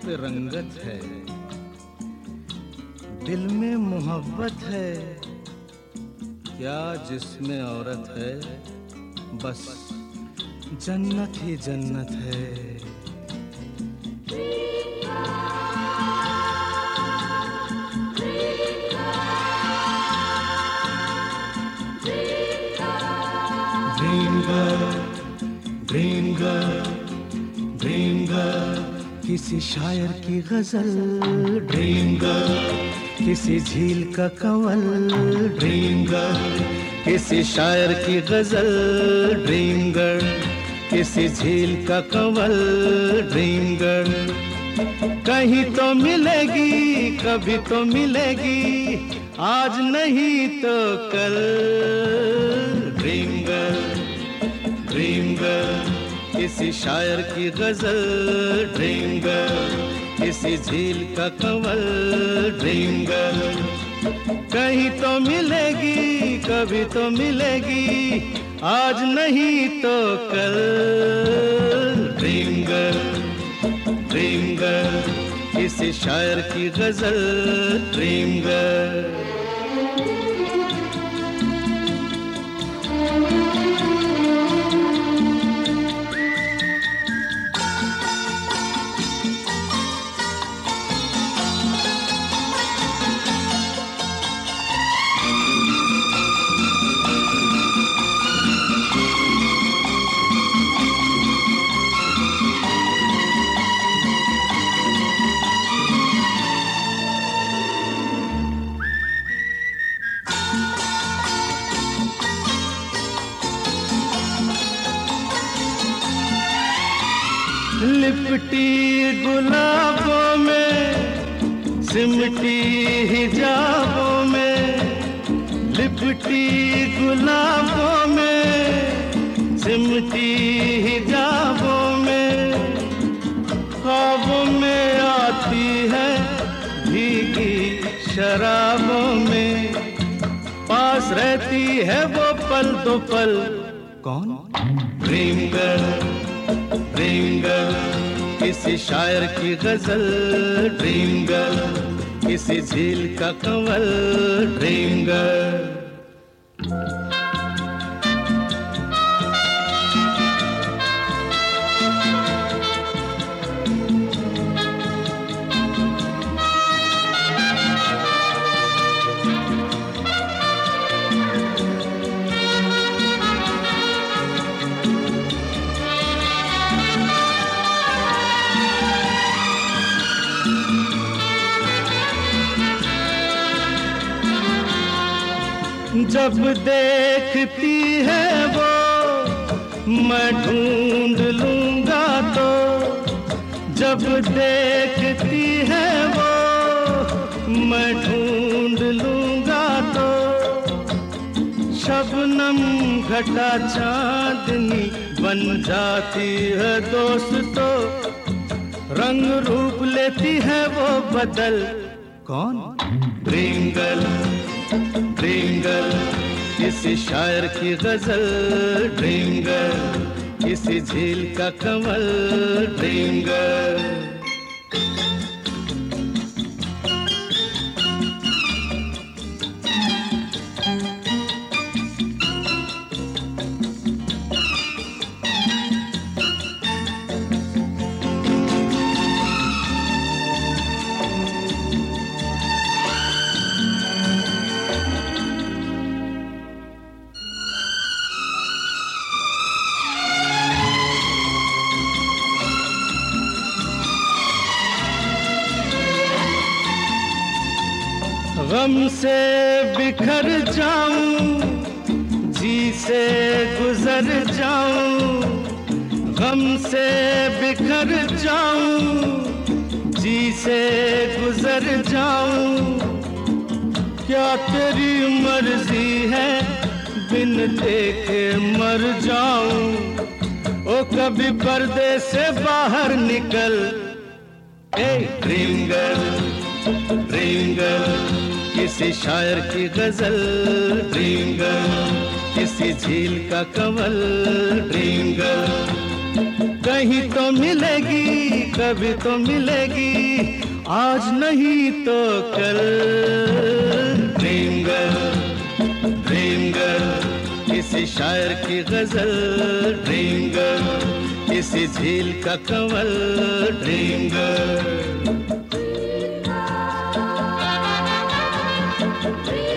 से रंगत है, दिल में मोहब्बत है, क्या जिसमें औरत है, बस जन्नत ही जन्नत है। ड्रीम गर्ल, किसी शायर की गजल, ड्रीम गर्ल, किसी झील का कंवल, ड्रीम गर्ल, किसी शायर की गजल, ड्रीम गर्ल, किसी झील का कंवल, ड्रीम गर्ल। कहीं तो मिलेगी, कभी तो मिलेगी, आज नहीं तो कल। ड्रीम गर्ल, ड्रीम गर्ल, किसी शायर की गजल, ड्रीम गर्ल, किसी झील का कंवल, ड्रीम गर्ल। कहीं तो मिलेगी, कभी तो मिलेगी, आज नहीं तो कल। ड्रीम गर्ल, ड्रीम गर्ल, किसी शायर की गजल, ड्रीम गर्ल। लिपटी गुलाबों में, सिमटी हिजाबों में, लिपटी गुलाबों में, सिमटी हिजाबों में, ख्वाबों में आती है भीगी शराबों में, पास रहती है वो पल दो पल। कौन? ड्रीम गर्ल, ड्रीम गर्ल, किसी शायर की गजल, ड्रीम गर्ल, किसी झील का कंवल, ड्रीम गर्ल। जब देखती है वो मैं ढूंढ लूंगा तो, जब देखती है वो मैं ढूंढ लूंगा तो, शबनम घटा चांदनी बन जाती है दोस्तों, रंग रूप लेती है वो बदल। कौन? ड्रीम गर्ल, ड्रीम गर्ल, किसी शायर की गजल, ड्रीम गर्ल, किसी झील का कंवल, ड्रीम गर्ल। गम से बिखर जाऊं, जी से गुजर जाऊं, गम से बिखर जाऊं, जी से गुजर जाऊं, क्या तेरी मर्जी है बिन देखे मर जाऊं। ओ कभी पर्दे से बाहर निकल। ए ड्रीम गर्ल, ड्रीम गर्ल, किसी शायर की गजल, ड्रीम गर्ल, किसी झील का कंवल, ड्रीम गर्ल। कहीं तो मिलेगी, कभी तो मिलेगी, आज नहीं तो कल। ड्रीम गर्ल, ड्रीम गर्ल, किसी शायर की गजल। ड्रीम गर्ल, किसी झील का कंवल। Dream girl.